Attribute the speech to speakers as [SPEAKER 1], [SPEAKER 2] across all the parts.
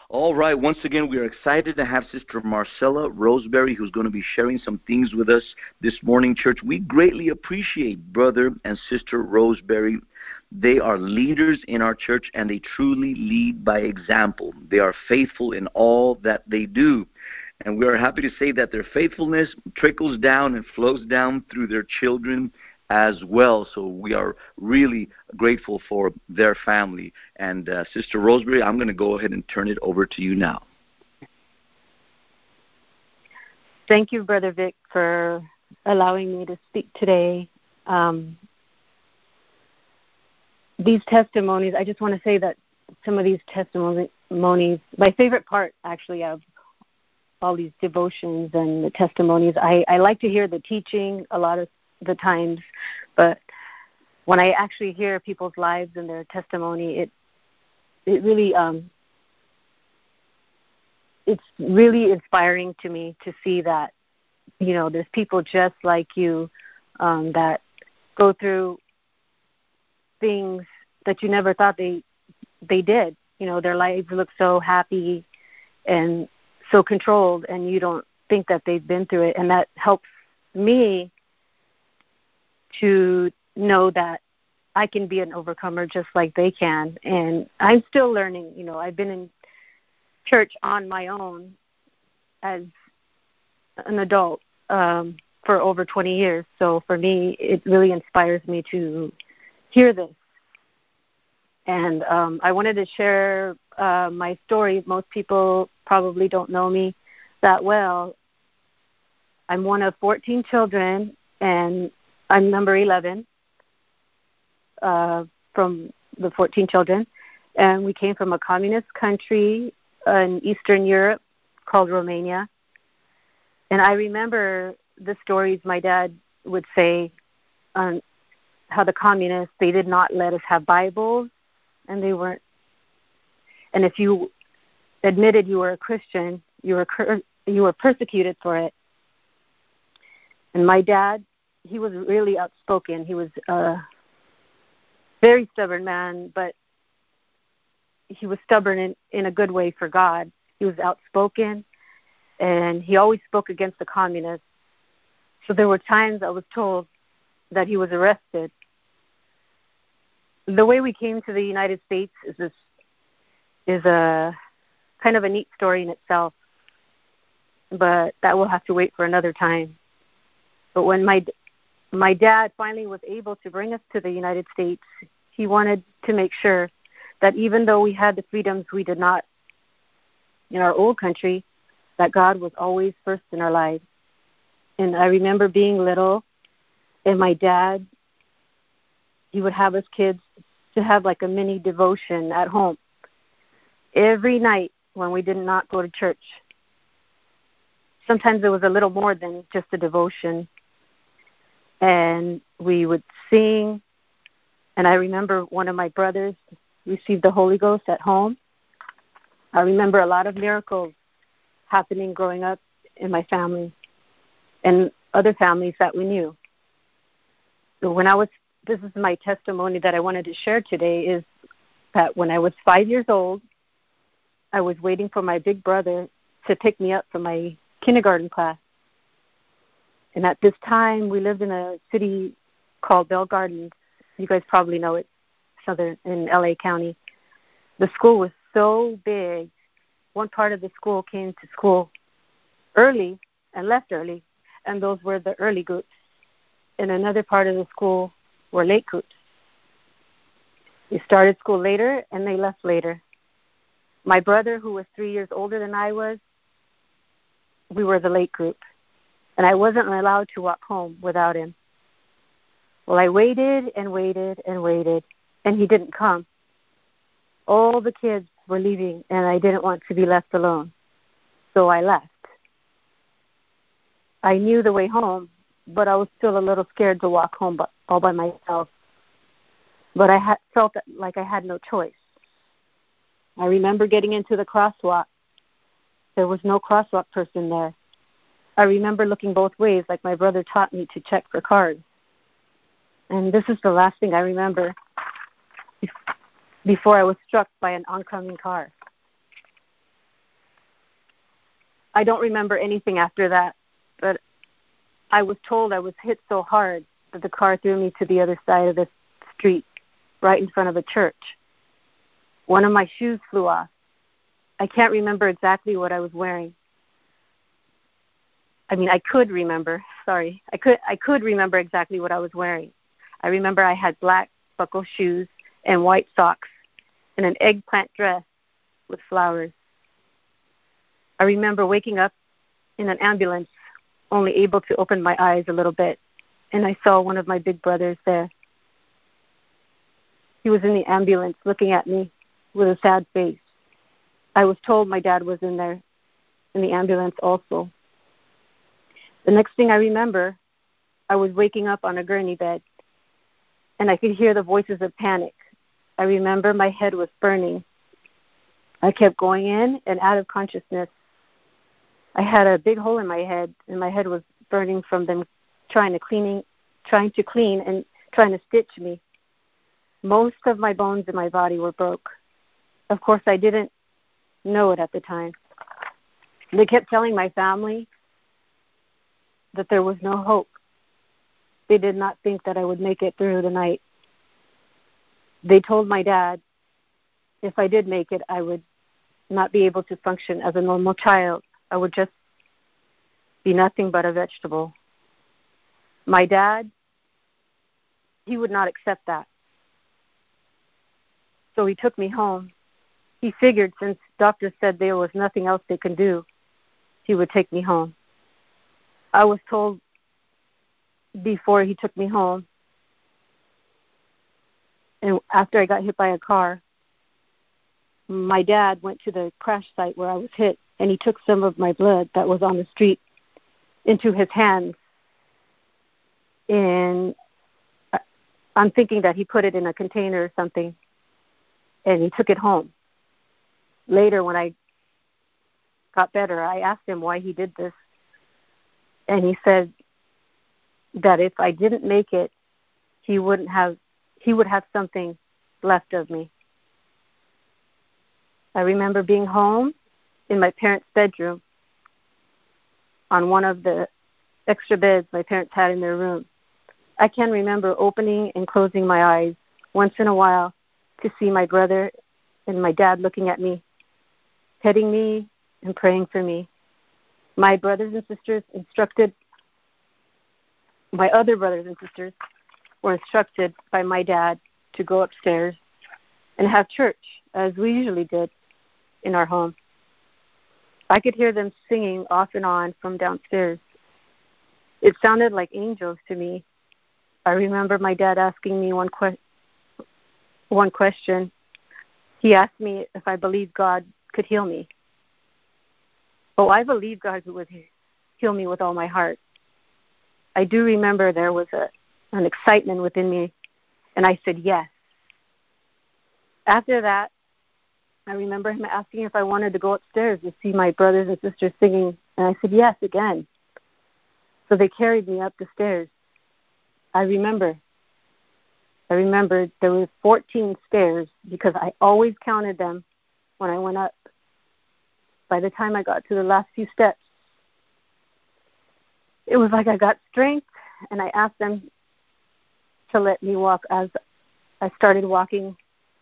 [SPEAKER 1] All right, once again, we are excited to have Sister Marcella Roseberry, who's going to be sharing some things with us this morning, church. We greatly appreciate Brother and Sister Roseberry. They are leaders in our church, and they truly lead by example. They are faithful in all that they do. And we are happy to say that their faithfulness trickles down and flows down through their children as well. So we are really grateful for their family. And Sister Roseberry, I'm going to go ahead and turn it over to you now.
[SPEAKER 2] Thank you, Brother Vic, for allowing me to speak today. These testimonies, I just want to say that some of these testimonies, my favorite part actually of all these devotions and the testimonies, I like to hear the teaching a lot of the times, but when I actually hear people's lives and their testimony, it really it's really inspiring to me to see that, you know, there's people just like you that go through things that you never thought they did. You know, their lives look so happy and so controlled, and you don't think that they've been through it, and that helps me to know that I can be an overcomer just like they can. And I'm still learning. You know, I've been in church on my own as an adult for over 20 years. So for me, it really inspires me to hear this. And I wanted to share my story. Most people probably don't know me that well. I'm one of 14 children, and I'm number 11 from the 14 children. And we came from a communist country in Eastern Europe called Romania. And I remember the stories my dad would say on how the communists, they did not let us have Bibles, and they weren't. And if you admitted you were a Christian, you were persecuted for it. And my dad, he was really outspoken. He was a very stubborn man, but he was stubborn in a good way for God. He was outspoken, and he always spoke against the communists. So there were times I was told that he was arrested. The way we came to the United States is a kind of a neat story in itself, but that will have to wait for another time. But when my dad finally was able to bring us to the United States, he wanted to make sure that even though we had the freedoms we did not in our old country, that God was always first in our lives. And I remember being little, and my dad, he would have us kids to have like a mini devotion at home every night when we did not go to church. Sometimes it was a little more than just a devotion. And we would sing. And I remember one of my brothers received the Holy Ghost at home. I remember a lot of miracles happening growing up in my family and other families that we knew. So this is my testimony that I wanted to share today, is that when I was 5 years old, I was waiting for my big brother to pick me up from my kindergarten class. And at this time, we lived in a city called Bell Gardens. You guys probably know it, in L.A. County. The school was so big. One part of the school came to school early and left early, and those were the early groups. And another part of the school were late groups. They started school later, and they left later. My brother, who was 3 years older than I was, we were the late group. And I wasn't allowed to walk home without him. Well, I waited and waited and waited, and he didn't come. All the kids were leaving, and I didn't want to be left alone. So I left. I knew the way home, but I was still a little scared to walk home all by myself. But I felt like I had no choice. I remember getting into the crosswalk. There was no crosswalk person there. I remember looking both ways, like my brother taught me to check for cars. And this is the last thing I remember before I was struck by an oncoming car. I don't remember anything after that, but I was told I was hit so hard that the car threw me to the other side of the street, right in front of a church. One of my shoes flew off. I can't remember exactly what I was wearing. I could remember. Sorry. I could remember exactly what I was wearing. I remember I had black buckle shoes and white socks and an eggplant dress with flowers. I remember waking up in an ambulance, only able to open my eyes a little bit, and I saw one of my big brothers there. He was in the ambulance looking at me with a sad face. I was told my dad was in there, in the ambulance also. The next thing I remember, I was waking up on a gurney bed, and I could hear the voices of panic. I remember my head was burning. I kept going in and out of consciousness. I had a big hole in my head, and my head was burning from them trying to clean and trying to stitch me. Most of my bones in my body were broke. Of course, I didn't know it at the time. They kept telling my family that there was no hope. They did not think that I would make it through the night. They told my dad if I did make it, I would not be able to function as a normal child. I would just be nothing but a vegetable. My dad, he would not accept that. So he took me home. He figured since doctors said there was nothing else they could do, he would take me home. I was told before he took me home, and after I got hit by a car, my dad went to the crash site where I was hit, and he took some of my blood that was on the street into his hands. And I'm thinking that he put it in a container or something, and he took it home. Later, when I got better, I asked him why he did this, and he said that if I didn't make it, he would have something left of me. I remember being home in my parents' bedroom on one of the extra beds my parents had in their room. I can remember opening and closing my eyes once in a while to see my brother and my dad looking at me, petting me and praying for me. My other brothers and sisters were instructed by my dad to go upstairs and have church, as we usually did in our home. I could hear them singing off and on from downstairs. It sounded like angels to me. I remember my dad asking me one question. He asked me if I believed God could heal me. Oh, I believe God would heal me with all my heart. I do remember there was an excitement within me, and I said yes. After that, I remember him asking if I wanted to go upstairs to see my brothers and sisters singing, and I said yes again. So they carried me up the stairs. I remember there were 14 stairs because I always counted them when I went up. By the time I got to the last few steps, it was like I got strength, and I asked them to let me walk. As I started walking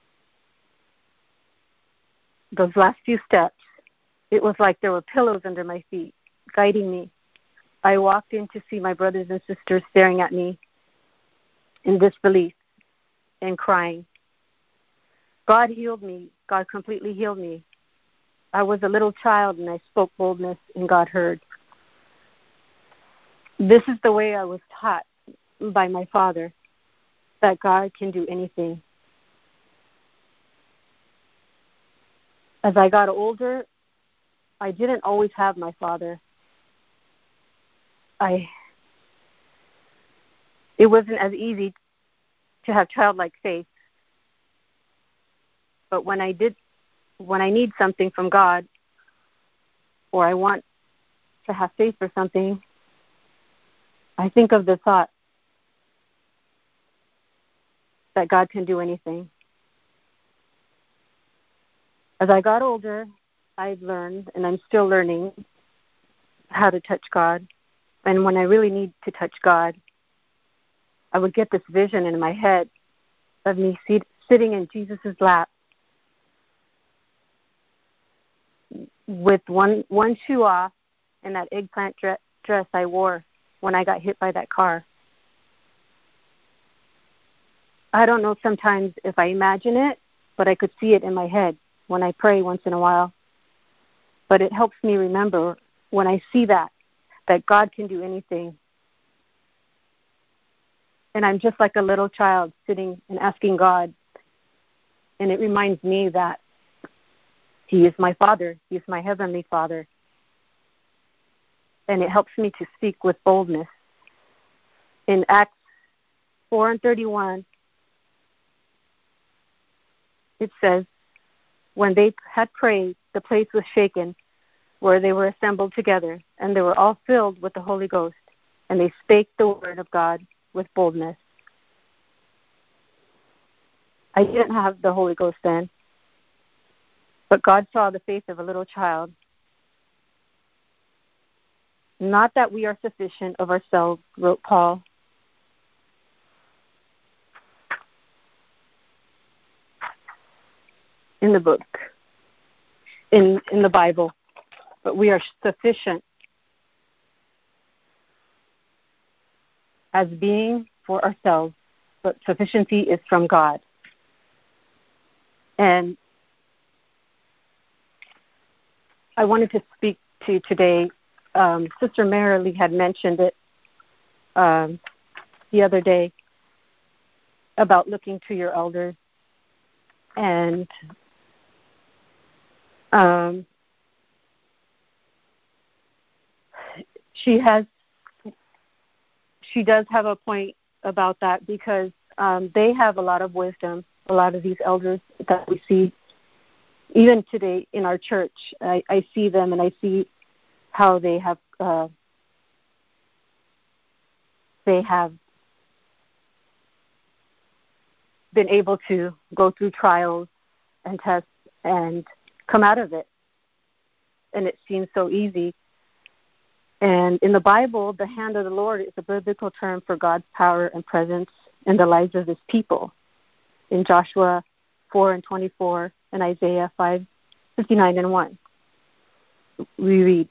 [SPEAKER 2] those last few steps, it was like there were pillows under my feet, guiding me. I walked in to see my brothers and sisters staring at me in disbelief and crying. God healed me. God completely healed me. I was a little child, and I spoke boldness, and God heard. This is the way I was taught by my father, that God can do anything. As I got older, I didn't always have my father. It wasn't as easy to have childlike faith. But when I need something from God, or I want to have faith for something, I think of the thought that God can do anything. As I got older, I've learned, and I'm still learning, how to touch God. And when I really need to touch God, I would get this vision in my head of me sitting in Jesus' lap with one shoe off and that eggplant dress I wore when I got hit by that car. I don't know sometimes if I imagine it, but I could see it in my head when I pray once in a while. But it helps me remember when I see that God can do anything. And I'm just like a little child sitting and asking God. And it reminds me that He is my Father. He is my Heavenly Father. And it helps me to speak with boldness. In Acts 4:31, it says, when they had prayed, the place was shaken where they were assembled together, and they were all filled with the Holy Ghost, and they spake the word of God with boldness. I didn't have the Holy Ghost then, but God saw the faith of a little child. Not that we are sufficient of ourselves, wrote Paul. In the book, in the Bible, but we are sufficient as being for ourselves, but sufficiency is from God. And I wanted to speak to you today. Sister Marilee had mentioned it the other day about looking to your elders. And she does have a point about that, because they have a lot of wisdom, a lot of these elders that we see even today in our church. I see them, and I see how they have been able to go through trials and tests and come out of it. And it seems so easy. And in the Bible, the hand of the Lord is a biblical term for God's power and presence in the lives of His people. In Joshua 4:24 and Isaiah 5:59-1, we read.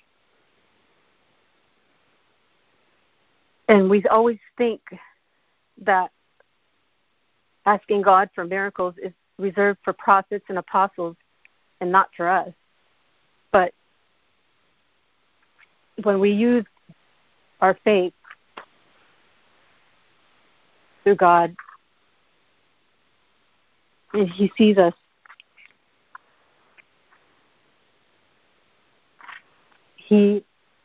[SPEAKER 2] And we always think that asking God for miracles is reserved for prophets and apostles and not for us. But when we use our faith through God, and He sees us, He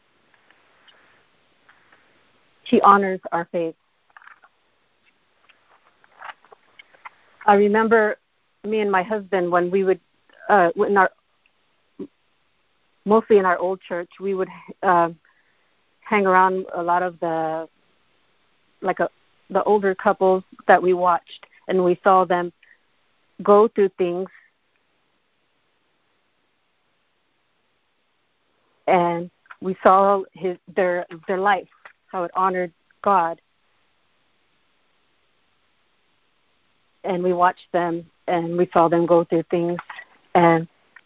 [SPEAKER 2] honors our faith. I remember me and my husband, when we would, mostly in our old church, we would hang around a lot of the older couples that we watched, and we saw them go through things, and we saw their life, how it honored God. And we watched them, and we saw them go through things. And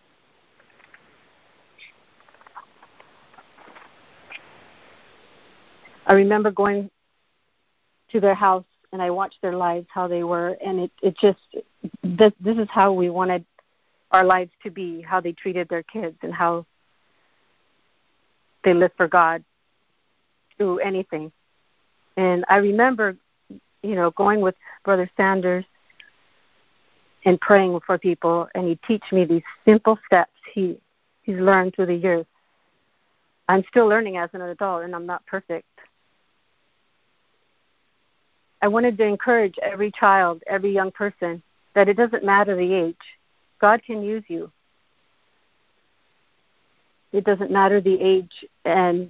[SPEAKER 2] I remember going to their house, and I watched their lives, how they were, and it just, this is how we wanted our lives to be, how they treated their kids and how they lived for God through anything. And I remember, going with Brother Sanders and praying for people, and he'd teach me these simple steps he's learned through the years. I'm still learning as an adult, and I'm not perfect. I wanted to encourage every child, every young person, that it doesn't matter the age. God can use you. It doesn't matter the age. And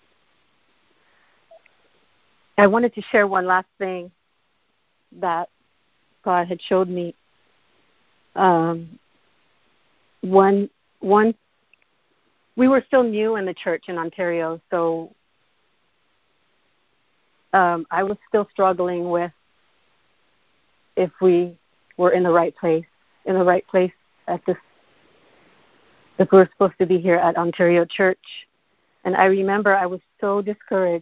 [SPEAKER 2] I wanted to share one last thing that God had showed me. One we were still new in the church in Ontario, so I was still struggling with if we were in the right place at this, if we were supposed to be here at Ontario Church. And I remember I was so discouraged.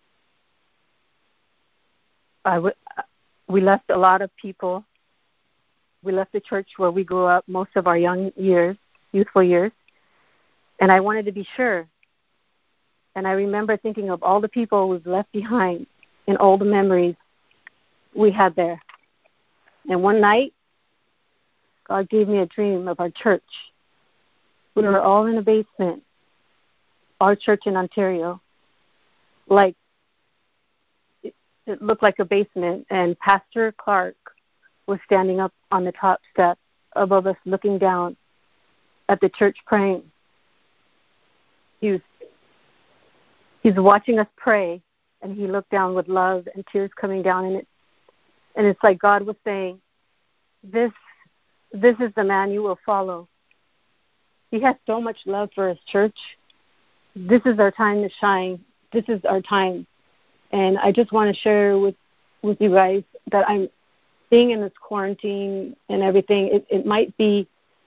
[SPEAKER 2] We left a lot of people. We left the church where we grew up most of our youthful years, and I wanted to be sure. And I remember thinking of all the people we've left behind and all the memories we had there. And one night, God gave me a dream of our church. We were all in a basement, our church in Ontario. Like, it looked like a basement, and Pastor Clark was standing up on the top step above us looking down at the church praying. He's watching us pray, and he looked down with love and tears coming down, and it's like God was saying, this is the man you will follow. He has so much love for his church. This is our time to shine. This is our time. And I just want to share with you guys that I'm being in this quarantine and everything. It might be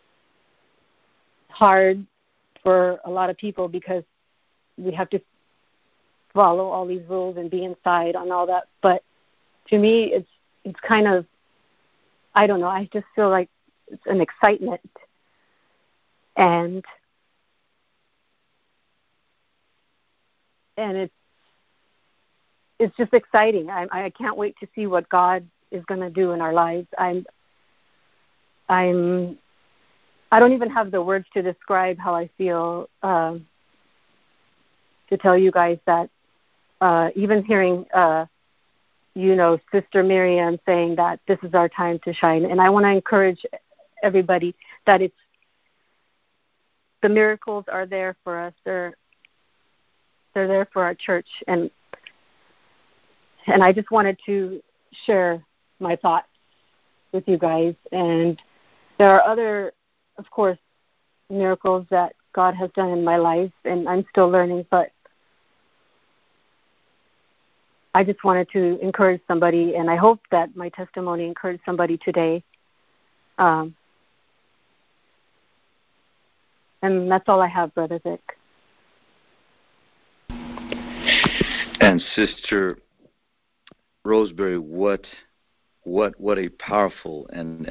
[SPEAKER 2] hard for a lot of people because we have to follow all these rules and be inside and all that. But to me, it's kind of, I don't know, I just feel like it's an excitement. And it's just exciting. I can't wait to see what God is going to do in our lives. I don't even have the words to describe how I feel, to tell you guys that even hearing, Sister Miriam saying that this is our time to shine. And I want to encourage everybody that the miracles are there for us. They're there for our church. And I just wanted to share my thoughts with you guys. And there are other, of course, miracles that God has done in my life, and I'm still learning, but I just wanted to encourage somebody, and I hope that my testimony encouraged somebody today. And that's all I have, Brother Vic.
[SPEAKER 1] And Sister Roseberry, what a powerful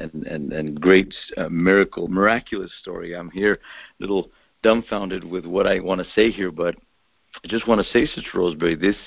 [SPEAKER 1] and great miraculous story. I'm here a little dumbfounded with what I want to say here, but I just want to say, Sister Roseberry, this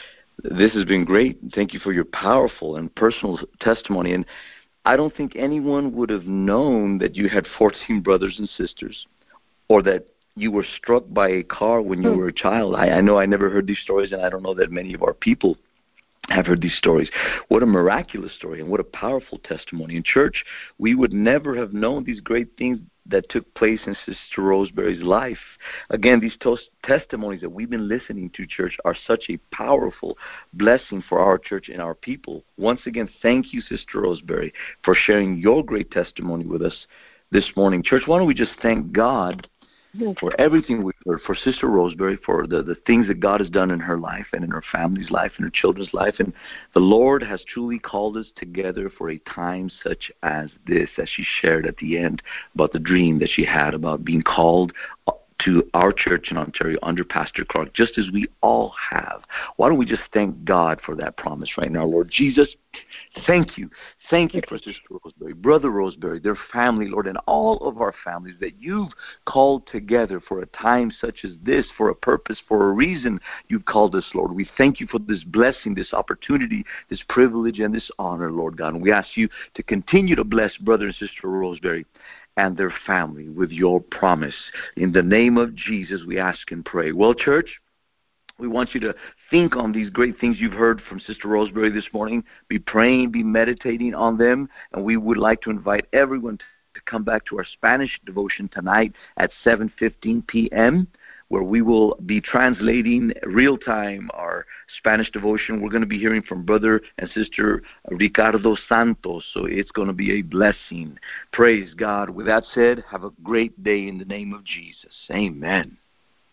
[SPEAKER 1] has been great. Thank you for your powerful and personal testimony. And I don't think anyone would have known that you had 14 brothers and sisters, or that you were struck by a car when you were a child. I know I never heard these stories, and I don't know that many of our people have heard these stories. What a miraculous story, and what a powerful testimony. In church, we would never have known these great things that took place in Sister Roseberry's life. Again, these testimonies that we've been listening to, church, are such a powerful blessing for our church and our people. Once again, thank you, Sister Roseberry, for sharing your great testimony with us this morning. Church, why don't we just thank God for everything we've heard, for Sister Roseberry, for the things that God has done in her life and in her family's life and her children's life. And the Lord has truly called us together for a time such as this, as she shared at the end about the dream that she had about being called to our church in Ontario under Pastor Clark, just as we all have. Why don't we just thank God for that promise right now? Lord Jesus, thank you. Thank you for Sister Roseberry, Brother Roseberry, their family, Lord, and all of our families that you've called together for a time such as this, for a purpose, for a reason you've called us, Lord. We thank you for this blessing, this opportunity, this privilege, and this honor, Lord God. And we ask you to continue to bless Brother and Sister Roseberry and their family with your promise. In the name of Jesus, we ask and pray. Well, church, we want you to think on these great things you've heard from Sister Roseberry this morning. Be praying, be meditating on them. And we would like to invite everyone to come back to our Spanish devotion tonight at 7:15 p.m., where we will be translating real-time our Spanish devotion. We're going to be hearing from Brother and Sister Ricardo Santos, so it's going to be a blessing. Praise God. With that said, have a great day in the name of Jesus. Amen.